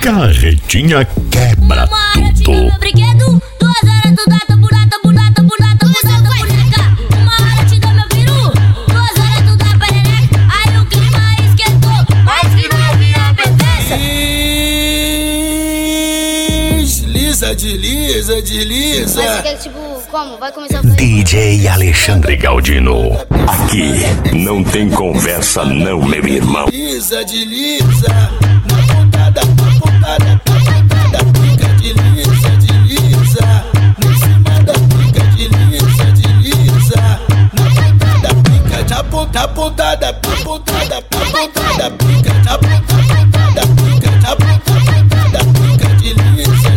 Carretinha quebra tudo. Meu brinquedo, 2 horas tu dá bunata, bunata, bunata, bunata, boneca. 1 hora te dou meu peru, 2 horas tu dá perereca. Aí o clima esquentou, mas que novinha perfeita. Desliza, desliza. Mas você quer tipo, como? Vai começar a fazer? DJ Alexandre Galdino. Aqui não tem conversa não, meu irmão. Desliza. Na pontada, pica, desliza. Em cima da pica, desliza. Na pontada, pica, da pontada, pica, da pica, desliza.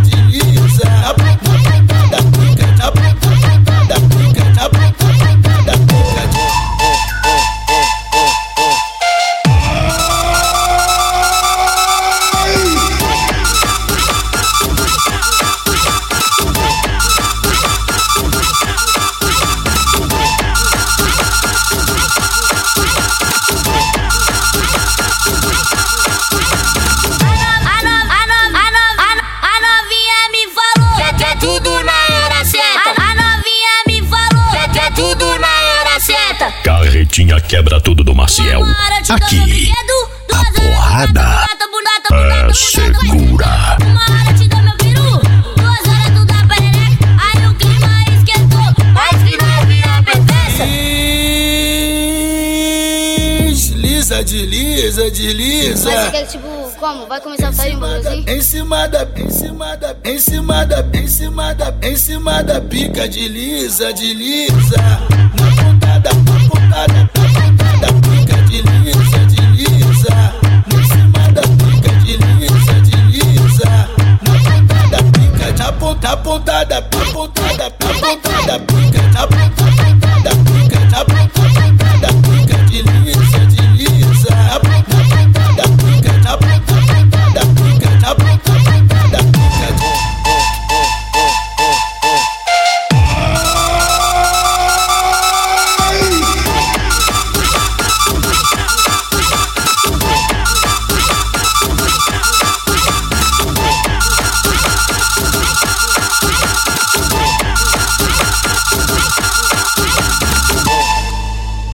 Carretinha quebra tudo do Maciel. Aqui a porrada é segura. 1 hora te dou meu peru, 2 horas tu dá perereca. Aí o clima esquentou, mas que novinha perfeita. Desliza. Mas você quer tipo, como? Vai começar a sair um bagulho Em cima da pica, desliza. Na pontada, pica, desliza. Em cima da pica, desliza. Na pontada, pica, da pontada, pica, da pontada.